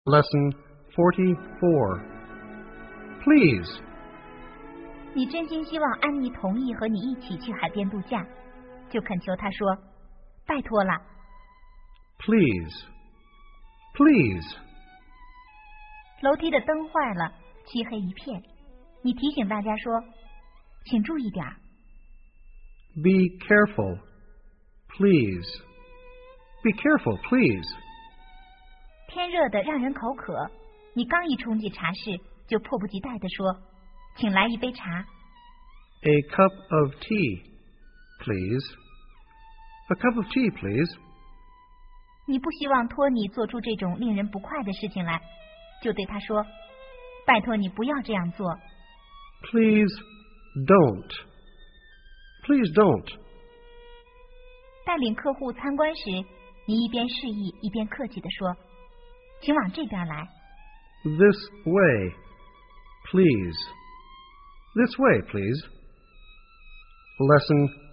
Lesson 44. Please. 你真心希望安妮同意和你一起去海边度假，就恳求她说：“拜托了。” Please. Please. 楼梯的灯坏了，漆黑一片。你提醒大家说：“请注意点。” Be careful. Please. Be careful, please. 天热的让人口渴，你刚一冲进茶室，就迫不及待地说：“请来一杯茶。” A cup of tea, please. A cup of tea, please. 你不希望托尼做出这种令人不快的事情来，就对他说：“拜托你不要这样做。” Please don't. Please don't. 带领客户参观时，你一边示意一边客气地说：“请往这边来。” This way, please. This way, please. Lesson